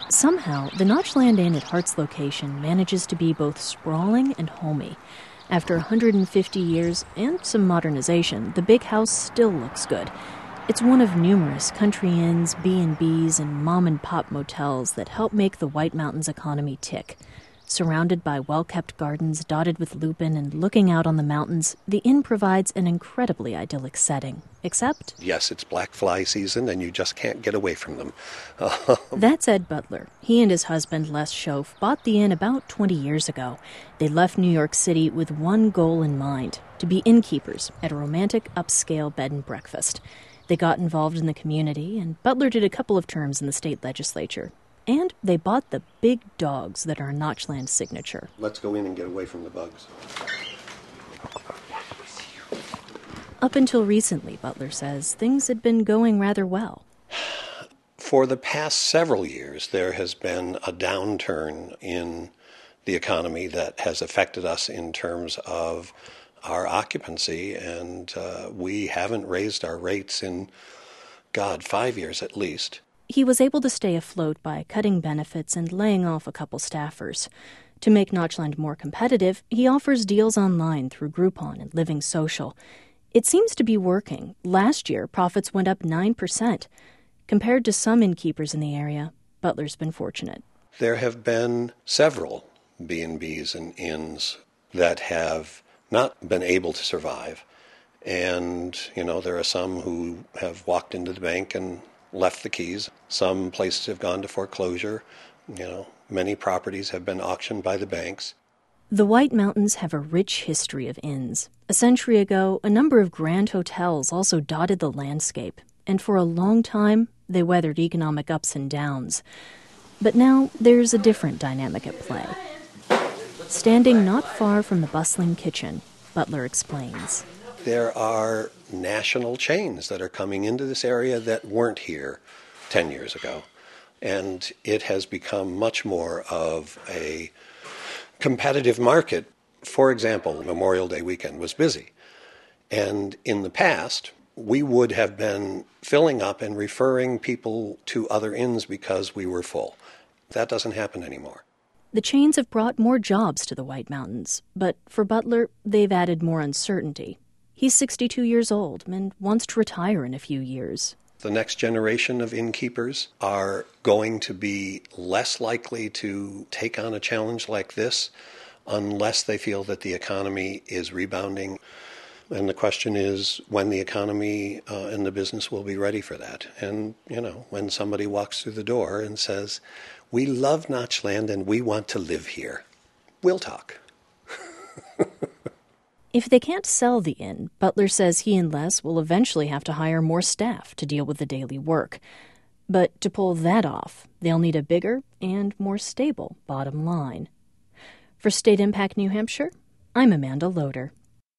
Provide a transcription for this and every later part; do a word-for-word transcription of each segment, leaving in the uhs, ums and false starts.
Somehow, the Notchland Inn at Hart's location manages to be both sprawling and homey. After one hundred fifty years and some modernization, the big house still looks good. It's one of numerous country inns, B and B's, and mom-and-pop motels that help make the White Mountains economy tick. Surrounded by well-kept gardens dotted with lupin and looking out on the mountains, the inn provides an incredibly idyllic setting. Except... yes, it's black fly season, and you just can't get away from them. That's Ed Butler. He and his husband, Les Schoaf, bought the inn about twenty years ago. They left New York City with one goal in mind, to be innkeepers at a romantic, upscale bed and breakfast. They got involved in the community, and Butler did a couple of terms in the state legislature. And they bought the big dogs that are a Notchland signature. Let's go in and get away from the bugs. Up until recently, Butler says, things had been going rather well. For the past several years, there has been a downturn in the economy that has affected us in terms of our occupancy, and uh, we haven't raised our rates in, God, five years at least. He was able to stay afloat by cutting benefits and laying off a couple staffers. To make Notchland more competitive, he offers deals online through Groupon and Living Social. It seems to be working. Last year, profits went up nine percent. Compared to some innkeepers in the area, Butler's been fortunate. There have been several B and B's and inns that have not been able to survive. And, you know, there are some who have walked into the bank and left the keys. Some places have gone to foreclosure. You know, many properties have been auctioned by the banks. The White Mountains have a rich history of inns. A century ago, a number of grand hotels also dotted the landscape, and for a long time, they weathered economic ups and downs. But now, there's a different dynamic at play. Standing not far from the bustling kitchen, Butler explains. There are national chains that are coming into this area that weren't here ten years ago. And it has become much more of a competitive market. For example, Memorial Day weekend was busy. And in the past, we would have been filling up and referring people to other inns because we were full. That doesn't happen anymore. The chains have brought more jobs to the White Mountains, but for Butler, they've added more uncertainty. He's sixty-two years old and wants to retire in a few years. The next generation of innkeepers are going to be less likely to take on a challenge like this unless they feel that the economy is rebounding. And the question is when the economy uh, and the business will be ready for that. And, you know, when somebody walks through the door and says, "We love Notchland and we want to live here," we'll talk. If they can't sell the inn, Butler says he and Les will eventually have to hire more staff to deal with the daily work. But to pull that off, they'll need a bigger and more stable bottom line. For State Impact New Hampshire, I'm Amanda Loader.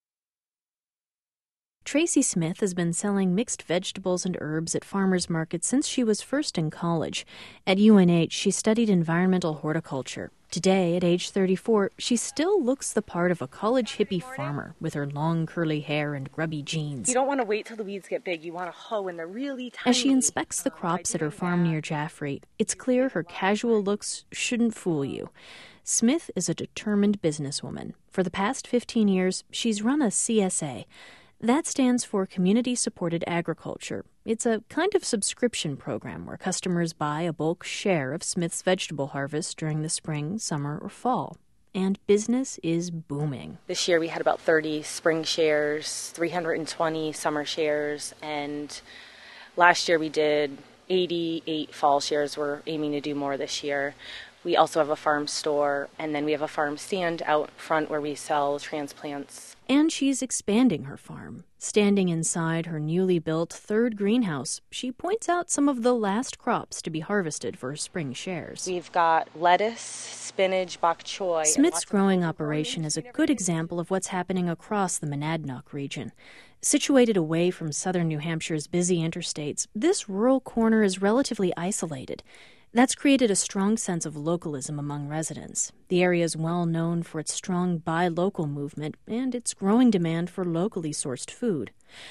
Tracy Smith has been selling mixed vegetables and herbs at farmers markets since she was first in college. At U N H, she studied environmental horticulture. Today, at age thirty-four, she still looks the part of a college hippie farmer with her long curly hair and grubby jeans. You don't want to wait till the weeds get big. You want to hoe when they're really tiny. As she inspects the crops at her farm near Jaffrey, it's clear her casual looks shouldn't fool you. Smith is a determined businesswoman. For the past fifteen years, she's run a C S A. That stands for Community-Supported Agriculture. It's a kind of subscription program where customers buy a bulk share of Smith's vegetable harvest during the spring, summer, or fall. And business is booming. This year we had about thirty spring shares, three hundred twenty summer shares, and last year we did eighty-eight fall shares. We're aiming to do more this year. We also have a farm store, and then we have a farm stand out front where we sell transplants. And she's expanding her farm. Standing inside her newly built third greenhouse, she points out some of the last crops to be harvested for her spring shares. We've got lettuce, spinach, bok choy. Smith's growing operation is a good example of what's happening across the Monadnock region. Situated away from southern New Hampshire's busy interstates, this rural corner is relatively isolated. That's created a strong sense of localism among residents. The area is well known for its strong buy local movement and its growing demand for locally sourced food.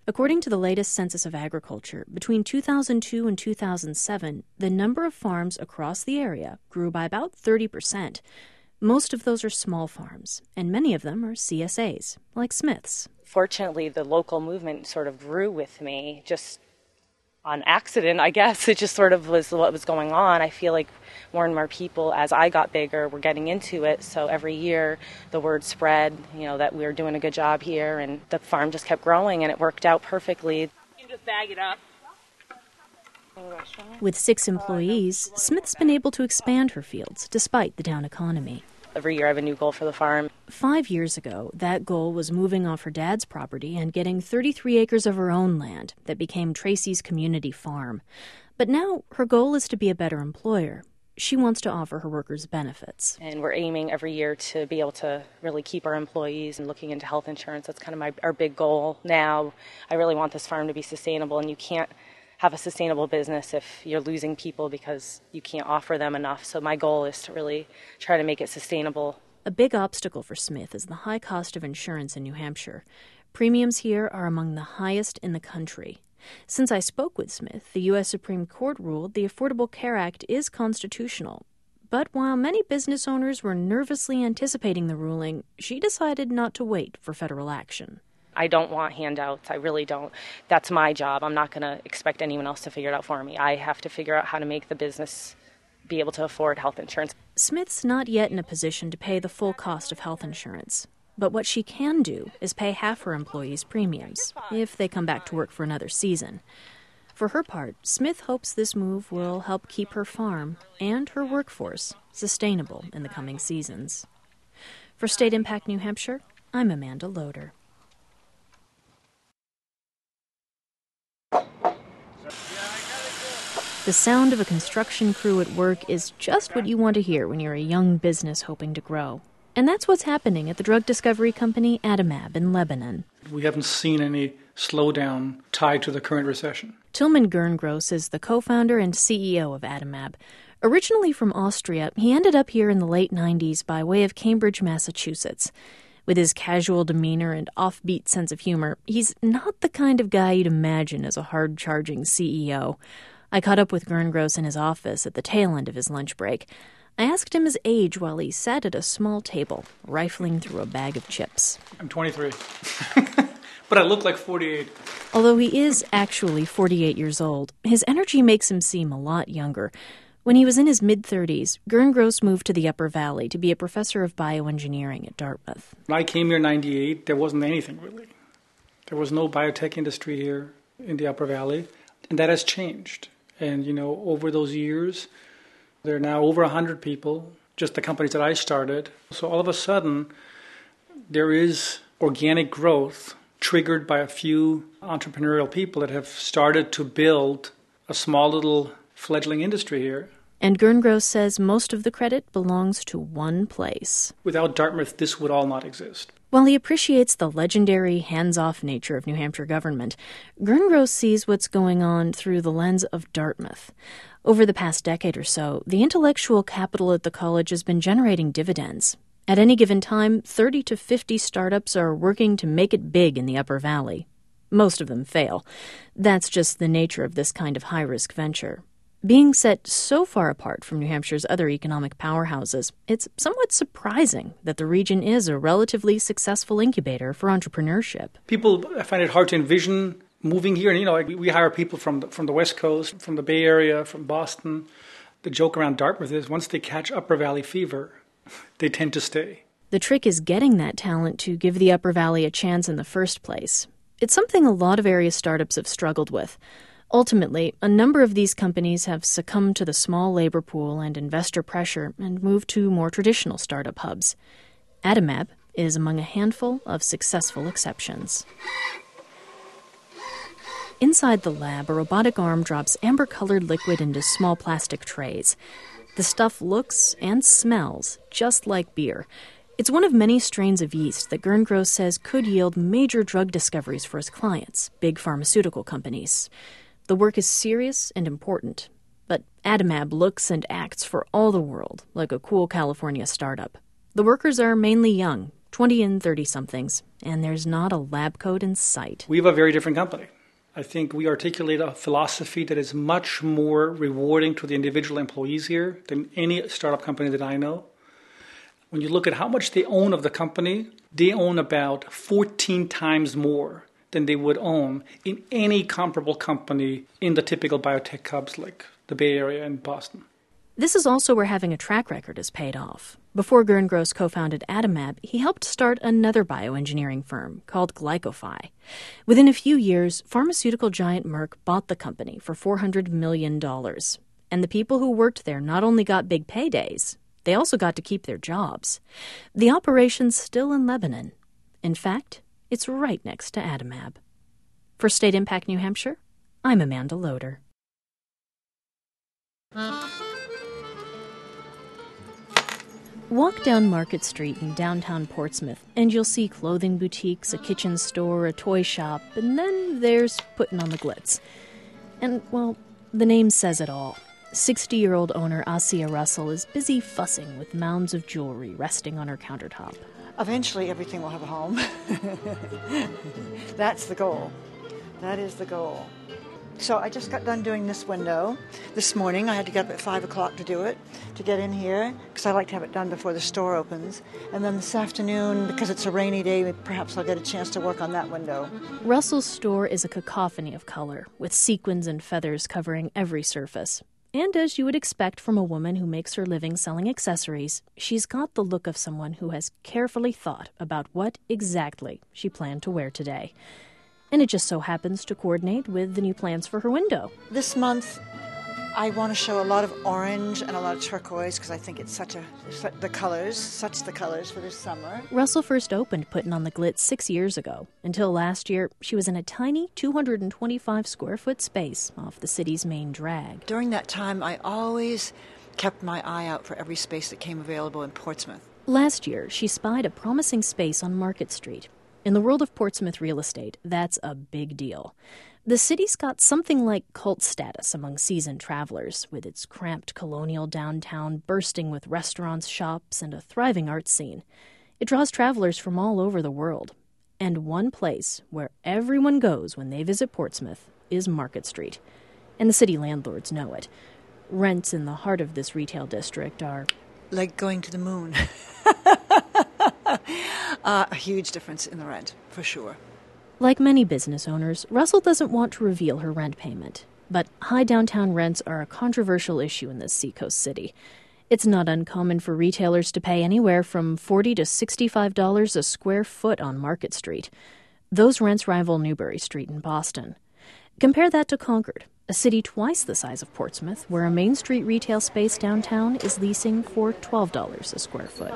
According to the latest Census of Agriculture, between two thousand two and two thousand seven, the number of farms across the area grew by about thirty percent. Most of those are small farms, and many of them are C S As, like Smith's. Fortunately, the local movement sort of grew with me, just on accident, I guess. It just sort of was what was going on. I feel like more and more people, as I got bigger, were getting into it. So every year, the word spread, you know, that we were doing a good job here, and the farm just kept growing, and it worked out perfectly. You can just bag it up. With six employees, Smith's been able to expand her fields despite the down economy. Every year I have a new goal for the farm. Five years ago, that goal was moving off her dad's property and getting thirty-three acres of her own land that became Tracy's community farm. But now her goal is to be a better employer. She wants to offer her workers benefits. And we're aiming every year to be able to really keep our employees and looking into health insurance. That's kind of my our big goal now. I really want this farm to be sustainable, and you can't have a sustainable business if you're losing people because you can't offer them enough. So my goal is to really try to make it sustainable. A big obstacle for Smith is the high cost of insurance in New Hampshire. Premiums here are among the highest in the country. Since I spoke with Smith, the U S Supreme Court ruled the Affordable Care Act is constitutional. But while many business owners were nervously anticipating the ruling, she decided not to wait for federal action. I don't want handouts. I really don't. That's my job. I'm not going to expect anyone else to figure it out for me. I have to figure out how to make the business be able to afford health insurance. Smith's not yet in a position to pay the full cost of health insurance. But what she can do is pay half her employees' premiums, if they come back to work for another season. For her part, Smith hopes this move will help keep her farm and her workforce sustainable in the coming seasons. For State Impact New Hampshire, I'm Amanda Loader. The sound of a construction crew at work is just what you want to hear when you're a young business hoping to grow. And that's what's happening at the drug discovery company Adimab in Lebanon. We haven't seen any slowdown tied to the current recession. Tilman Gerngross is the co-founder and C E O of Adimab. Originally from Austria, he ended up here in the late nineties by way of Cambridge, Massachusetts. With his casual demeanor and offbeat sense of humor, he's not the kind of guy you'd imagine as a hard-charging C E O. I caught up with Gerngross in his office at the tail end of his lunch break. I asked him his age while he sat at a small table, rifling through a bag of chips. I'm twenty-three, but I look like forty-eight. Although he is actually forty-eight years old, his energy makes him seem a lot younger. When he was in his mid-thirties, Gerngross moved to the Upper Valley to be a professor of bioengineering at Dartmouth. When I came here in ninety-eight, there wasn't anything really. There was no biotech industry here in the Upper Valley, and that has changed. And, you know, over those years, there are now over one hundred people, just the companies that I started. So all of a sudden, there is organic growth triggered by a few entrepreneurial people that have started to build a small little fledgling industry here. And Gerngross says most of the credit belongs to one place. Without Dartmouth, this would all not exist. While he appreciates the legendary hands-off nature of New Hampshire government, Gerngross sees what's going on through the lens of Dartmouth. Over the past decade or so, the intellectual capital at the college has been generating dividends. At any given time, thirty to fifty startups are working to make it big in the Upper Valley. Most of them fail. That's just the nature of this kind of high-risk venture. Being set so far apart from New Hampshire's other economic powerhouses, it's somewhat surprising that the region is a relatively successful incubator for entrepreneurship. People find it hard to envision moving here. And, you know, like we hire people from the, from the West Coast, from the Bay Area, from Boston. The joke around Dartmouth is once they catch Upper Valley fever, they tend to stay. The trick is getting that talent to give the Upper Valley a chance in the first place. It's something a lot of area startups have struggled with. Ultimately, a number of these companies have succumbed to the small labor pool and investor pressure and moved to more traditional startup hubs. Adimab is among a handful of successful exceptions. Inside the lab, a robotic arm drops amber-colored liquid into small plastic trays. The stuff looks and smells just like beer. It's one of many strains of yeast that Gerngross says could yield major drug discoveries for his clients, big pharmaceutical companies. The work is serious and important, but Adimab looks and acts for all the world like a cool California startup. The workers are mainly young, twenty and thirty-somethings, and there's not a lab coat in sight. We have a very different company. I think we articulate a philosophy that is much more rewarding to the individual employees here than any startup company that I know. When you look at how much they own of the company, they own about fourteen times more than they would own in any comparable company in the typical biotech hubs like the Bay Area and Boston. This is also where having a track record has paid off. Before Gern Gross co-founded Adimab, he helped start another bioengineering firm called Glycophi. Within a few years, pharmaceutical giant Merck bought the company for four hundred million dollars. And the people who worked there not only got big paydays, they also got to keep their jobs. The operation's still in Lebanon. In fact, it's right next to Adimab. For State Impact New Hampshire, I'm Amanda Loader. Walk down Market Street in downtown Portsmouth, and you'll see clothing boutiques, a kitchen store, a toy shop, and then there's Puttin' on the Glitz. And, well, the name says it all. sixty-year-old owner Asia Russell is busy fussing with mounds of jewelry resting on her countertop. Eventually, everything will have a home. That's the goal. That is the goal. So I just got done doing this window this morning. I had to get up at five o'clock to do it, to get in here, because I like to have it done before the store opens. And then this afternoon, because it's a rainy day, perhaps I'll get a chance to work on that window. Russell's store is a cacophony of color, with sequins and feathers covering every surface. And as you would expect from a woman who makes her living selling accessories, she's got the look of someone who has carefully thought about what exactly she planned to wear today. And it just so happens to coordinate with the new plans for her window. This month, I want to show a lot of orange and a lot of turquoise because I think it's such a, the colors, such the colors for this summer. Russell first opened Puttin' on the Glitz six years ago. Until last year, she was in a tiny two hundred twenty-five square foot space off the city's main drag. During that time, I always kept my eye out for every space that came available in Portsmouth. Last year, she spied a promising space on Market Street. In the world of Portsmouth real estate, that's a big deal. The city's got something like cult status among seasoned travelers, with its cramped colonial downtown bursting with restaurants, shops, and a thriving art scene. It draws travelers from all over the world. And one place where everyone goes when they visit Portsmouth is Market Street. And the city landlords know it. Rents in the heart of this retail district are... like going to the moon. uh, a huge difference in the rent, for sure. Like many business owners, Russell doesn't want to reveal her rent payment. But high downtown rents are a controversial issue in this seacoast city. It's not uncommon for retailers to pay anywhere from forty dollars to sixty-five dollars a square foot on Market Street. Those rents rival Newbury Street in Boston. Compare that to Concord, a city twice the size of Portsmouth, where a Main Street retail space downtown is leasing for twelve dollars a square foot.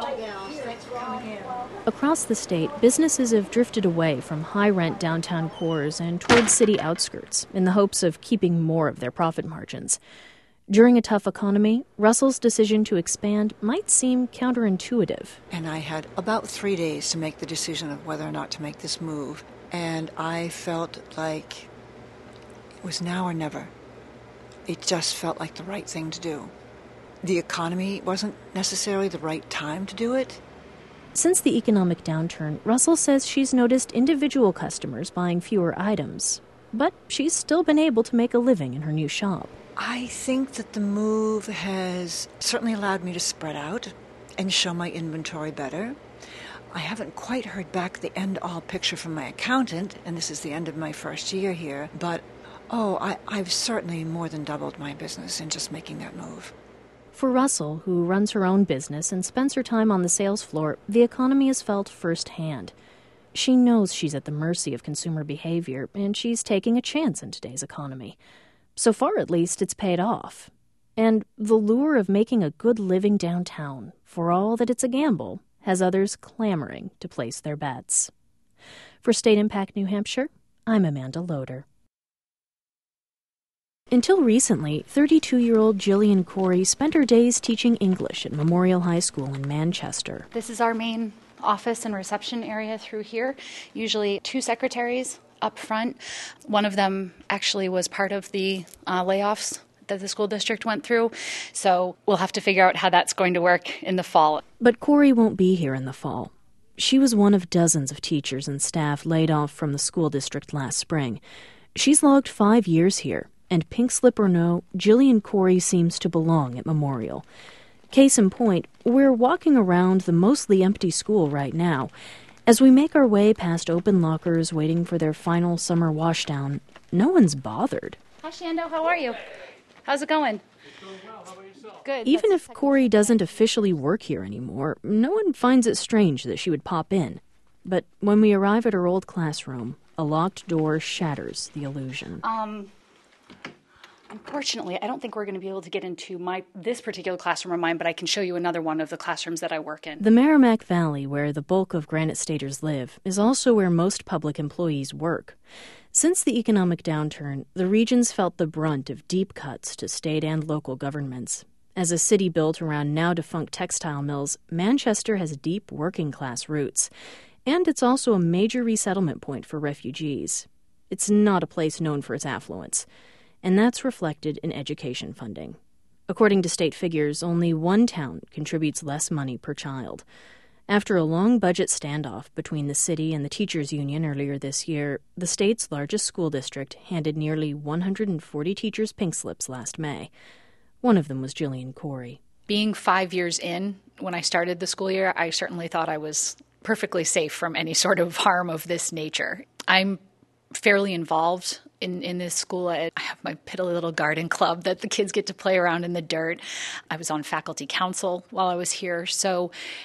Across the state, businesses have drifted away from high-rent downtown cores and towards city outskirts in the hopes of keeping more of their profit margins. During a tough economy, Russell's decision to expand might seem counterintuitive. And I had about three days to make the decision of whether or not to make this move. And I felt like it was now or never. It just felt like the right thing to do. The economy wasn't necessarily the right time to do it. Since the economic downturn, Russell says she's noticed individual customers buying fewer items, but she's still been able to make a living in her new shop. I think that the move has certainly allowed me to spread out and show my inventory better. I haven't quite heard back the end-all picture from my accountant, and this is the end of my first year here, but oh, I, I've certainly more than doubled my business in just making that move. For Russell, who runs her own business and spends her time on the sales floor, the economy is felt firsthand. She knows she's at the mercy of consumer behavior, and she's taking a chance in today's economy. So far, at least, it's paid off. And the lure of making a good living downtown, for all that it's a gamble, has others clamoring to place their bets. For State Impact New Hampshire, I'm Amanda Loader. Until recently, thirty-two-year-old Jillian Corey spent her days teaching English at Memorial High School in Manchester. This is our main office and reception area through here. Usually two secretaries up front. One of them actually was part of the uh, layoffs that the school district went through. So we'll have to figure out how that's going to work in the fall. But Corey won't be here in the fall. She was one of dozens of teachers and staff laid off from the school district last spring. She's logged five years here, and pink slip or no, Jillian Corey seems to belong at Memorial. Case in point, we're walking around the mostly empty school right now. As we make our way past open lockers waiting for their final summer washdown, no one's bothered. Hi, Shando. How are you? How's it going? It's going well. How about yourself? Good. Even if Corey doesn't officially work here anymore, no one finds it strange that she would pop in. But when we arrive at her old classroom, a locked door shatters the illusion. Um... Unfortunately, I don't think we're going to be able to get into my this particular classroom of mine, but I can show you another one of the classrooms that I work in. The Merrimack Valley, where the bulk of Granite Staters live, is also where most public employees work. Since the economic downturn, the region's felt the brunt of deep cuts to state and local governments. As a city built around now-defunct textile mills, Manchester has deep working-class roots, and it's also a major resettlement point for refugees. It's not a place known for its affluence, and that's reflected in education funding. According to state figures, only one town contributes less money per child. After a long budget standoff between the city and the teachers' union earlier this year, the state's largest school district handed nearly one hundred forty teachers pink slips last May. One of them was Jillian Corey. Being five years in, when I started the school year, I certainly thought I was perfectly safe from any sort of harm of this nature. I'm fairly involved in, in this school. I have my piddly little garden club that the kids get to play around in the dirt. I was on faculty council while I was here, so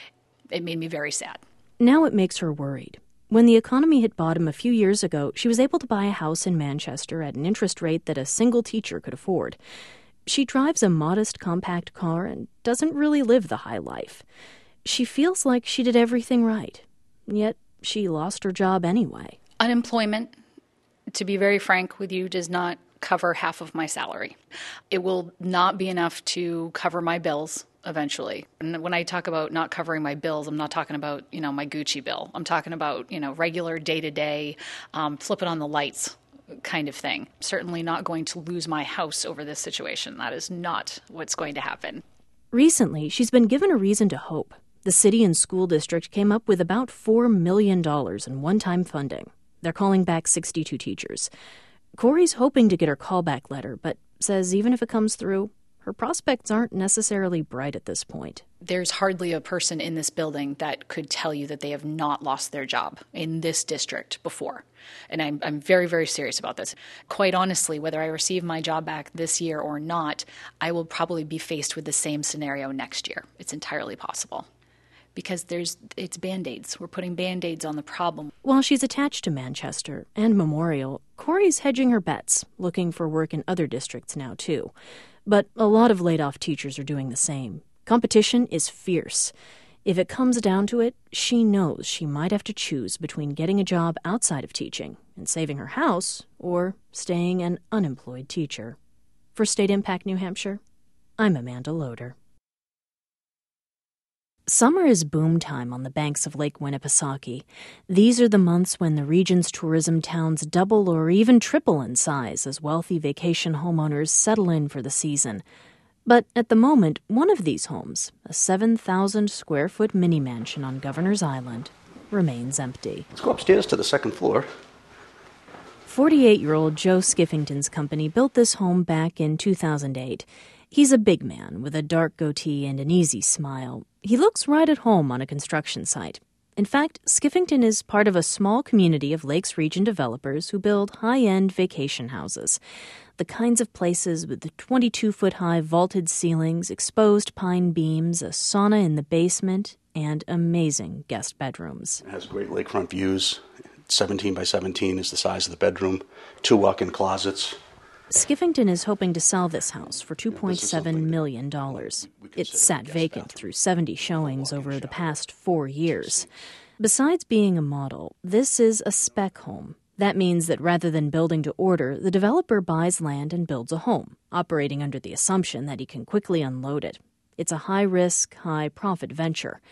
it made me very sad. Now it makes her worried. When the economy hit bottom a few years ago, she was able to buy a house in Manchester at an interest rate that a single teacher could afford. She drives a modest, compact car and doesn't really live the high life. She feels like she did everything right, yet she lost her job anyway. Unemployment, to be very frank with you, does not cover half of my salary. It will not be enough to cover my bills eventually. And when I talk about not covering my bills, I'm not talking about, you know, my Gucci bill. I'm talking about, you know, regular day-to-day, um, flip it on the lights kind of thing. Certainly not going to lose my house over this situation. That is not what's going to happen. Recently, she's been given a reason to hope. The city and school district came up with about four million dollars in one-time funding. They're calling back sixty-two teachers. Corey's hoping to get her callback letter, but says even if it comes through, her prospects aren't necessarily bright at this point. There's hardly a person in this building that could tell you that they have not lost their job in this district before. And I'm, I'm very, very serious about this. Quite honestly, whether I receive my job back this year or not, I will probably be faced with the same scenario next year. It's entirely possible. Because there's it's Band-Aids. We're putting Band-Aids on the problem. While she's attached to Manchester and Memorial, Corey's hedging her bets, looking for work in other districts now, too. But a lot of laid-off teachers are doing the same. Competition is fierce. If it comes down to it, she knows she might have to choose between getting a job outside of teaching and saving her house or staying an unemployed teacher. For State Impact New Hampshire, I'm Amanda Loader. Summer is boom time on the banks of Lake Winnipesaukee. These are the months when the region's tourism towns double or even triple in size as wealthy vacation homeowners settle in for the season. But at the moment, one of these homes, a seven thousand square foot mini mansion on Governor's Island, remains empty. Let's go upstairs to the second floor. forty-eight-year-old Joe Skiffington's company built this home back in two thousand eight. He's a big man with a dark goatee and an easy smile. He looks right at home on a construction site. In fact, Skiffington is part of a small community of Lakes Region developers who build high-end vacation houses. The kinds of places with the twenty-two-foot-high vaulted ceilings, exposed pine beams, a sauna in the basement, and amazing guest bedrooms. It has great lakefront views. seventeen by seventeen is the size of the bedroom. Two walk-in closets. Skiffington is hoping to sell this house for two point seven million dollars. It's sat vacant through seventy showings over the past four years. Besides being a model, this is a spec home. That means that rather than building to order, the developer buys land and builds a home, operating under the assumption that he can quickly unload it. It's a high-risk, high-profit venture.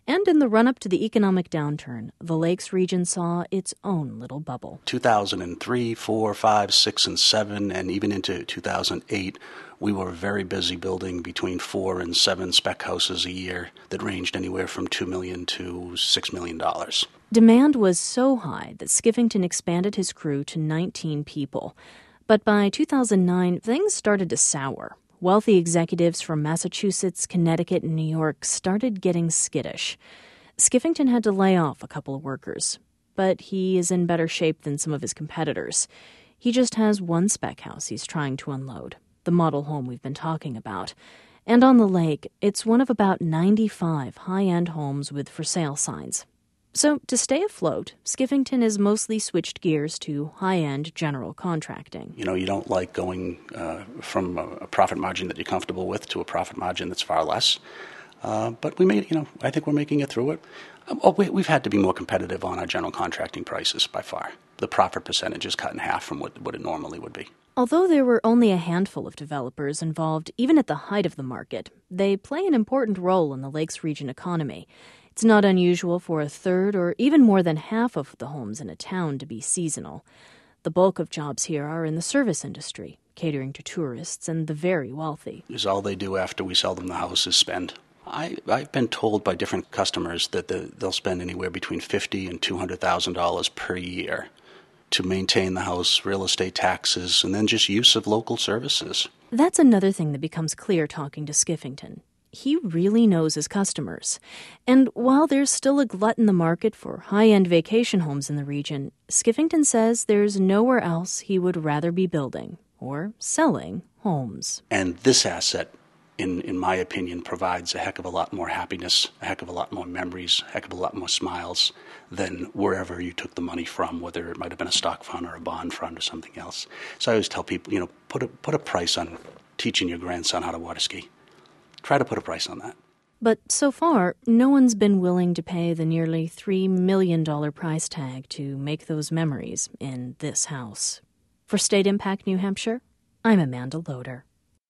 And in the run-up to the economic downturn, the Lakes region saw its own little bubble. two thousand three, four, five, six, and seven, and even into two thousand eight, we were very busy building between four and seven spec houses a year that ranged anywhere from two million dollars to six million dollars. Demand was so high that Skivington expanded his crew to nineteen people. But by two thousand nine, things started to sour. Wealthy executives from Massachusetts, Connecticut, and New York started getting skittish. Skivington had to lay off a couple of workers, but he is in better shape than some of his competitors. He just has one spec house he's trying to unload, the model home we've been talking about. And on the lake, it's one of about ninety-five high-end homes with for sale signs. So to stay afloat, Skivington has mostly switched gears to high-end general contracting. You know, you don't like going uh, from a, a profit margin that you're comfortable with to a profit margin that's far less. Uh, but we made, you know, I think we're making it through it. Um, oh, we, we've had to be more competitive on our general contracting prices by far. The profit percentage is cut in half from what, what it normally would be. Although there were only a handful of developers involved, even at the height of the market, they play an important role in the Lakes region economy. It's not unusual for a third or even more than half of the homes in a town to be seasonal. The bulk of jobs here are in the service industry, catering to tourists and the very wealthy. Is all they do after we sell them the house is spend. I, I've been told by different customers that the, they'll spend anywhere between fifty thousand dollars and two hundred thousand dollars per year to maintain the house, real estate taxes, and then just use of local services. That's another thing that becomes clear talking to Skivington. He really knows his customers. And while there's still a glut in the market for high-end vacation homes in the region, Skivington says there's nowhere else he would rather be building or selling homes. And this asset, in, in my opinion, provides a heck of a lot more happiness, a heck of a lot more memories, a heck of a lot more smiles than wherever you took the money from, whether it might have been a stock fund or a bond fund or something else. So I always tell people, you know, put a, put a price on teaching your grandson how to water ski. Try to put a price on that. But so far, no one's been willing to pay the nearly three million dollars price tag to make those memories in this house. For State Impact New Hampshire, I'm Amanda Loader.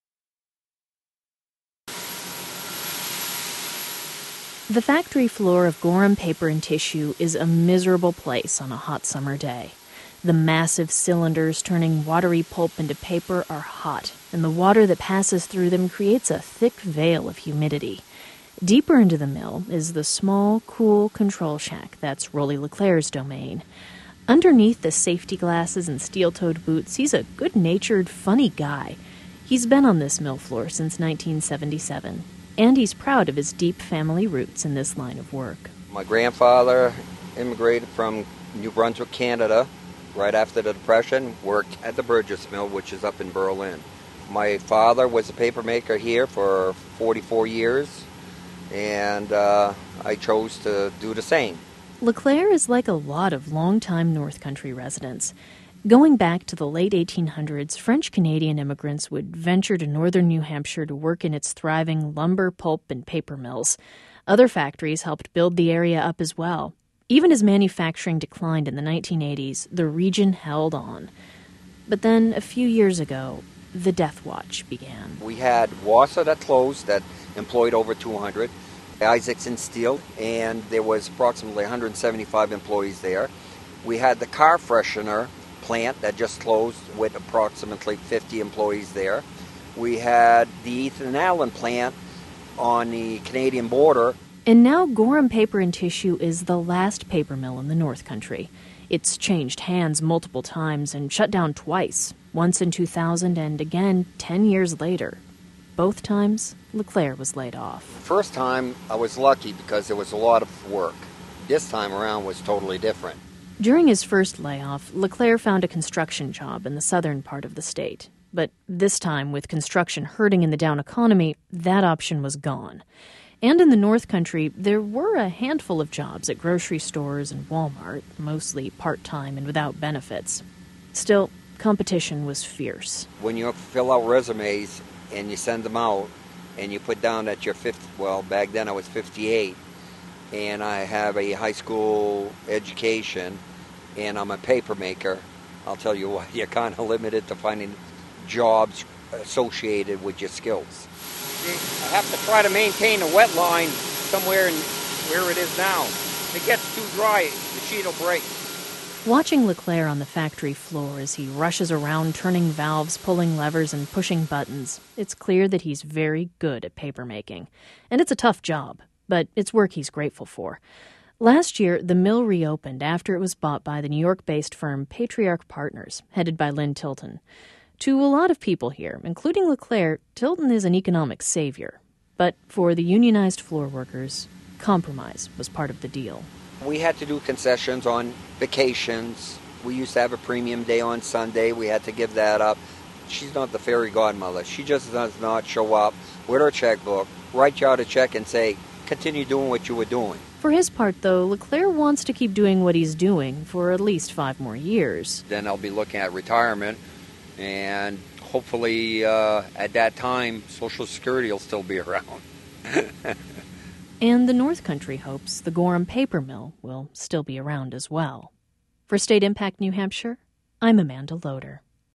The factory floor of Gorham Paper and Tissue is a miserable place on a hot summer day. The massive cylinders turning watery pulp into paper are hot, and the water that passes through them creates a thick veil of humidity. Deeper into the mill is the small, cool control shack that's Rolly Leclerc's domain. Underneath the safety glasses and steel-toed boots, he's a good-natured, funny guy. He's been on this mill floor since nineteen seventy-seven, and he's proud of his deep family roots in this line of work. My grandfather immigrated from New Brunswick, Canada, right after the Depression, worked at the Burgess Mill, which is up in Berlin. My father was a paper maker here for forty-four years, and uh, I chose to do the same. Leclerc is like a lot of longtime North Country residents. Going back to the late eighteen hundreds, French-Canadian immigrants would venture to northern New Hampshire to work in its thriving lumber, pulp, and paper mills. Other factories helped build the area up as well. Even as manufacturing declined in the nineteen eighties, the region held on. But then, a few years ago, the Death Watch began. We had Wassa that closed, that employed over two hundred, Isaacson Steel, and there was approximately one hundred seventy-five employees there. We had the car freshener plant that just closed with approximately fifty employees there. We had the Ethan Allen plant on the Canadian border. And now Gorham Paper and Tissue is the last paper mill in the North Country. It's changed hands multiple times and shut down twice, once in two thousand and again ten years later. Both times, Leclerc was laid off. First time, I was lucky because there was a lot of work. This time around was totally different. During his first layoff, Leclerc found a construction job in the southern part of the state. But this time, with construction hurting in the down economy, that option was gone. And in the North Country, there were a handful of jobs at grocery stores and Walmart, mostly part-time and without benefits. Still, competition was fierce. When you fill out resumes and you send them out and you put down that you're fifty, well, back then I was fifty-eight, and I have a high school education, and I'm a paper maker, I'll tell you what, you're kind of limited to finding jobs associated with your skills. I have to try to maintain a wet line somewhere in, where it is now. If it gets too dry, the sheet will break. Watching LeClaire on the factory floor as he rushes around turning valves, pulling levers, and pushing buttons, it's clear that he's very good at papermaking. And it's a tough job, but it's work he's grateful for. Last year, the mill reopened after it was bought by the New York-based firm Patriarch Partners, headed by Lynn Tilton. To a lot of people here, including LeClaire, Tilton is an economic savior. But for the unionized floor workers, compromise was part of the deal. We had to do concessions on vacations. We used to have a premium day on Sunday. We had to give that up. She's not the fairy godmother. She just does not show up with her checkbook, write you out a check and say, continue doing what you were doing. For his part, though, LeClaire wants to keep doing what he's doing for at least five more years. Then I'll be looking at retirement, and hopefully uh, at that time, Social Security will still be around. And the North Country hopes the Gorham Paper Mill will still be around as well. For State Impact New Hampshire, I'm Amanda Loader.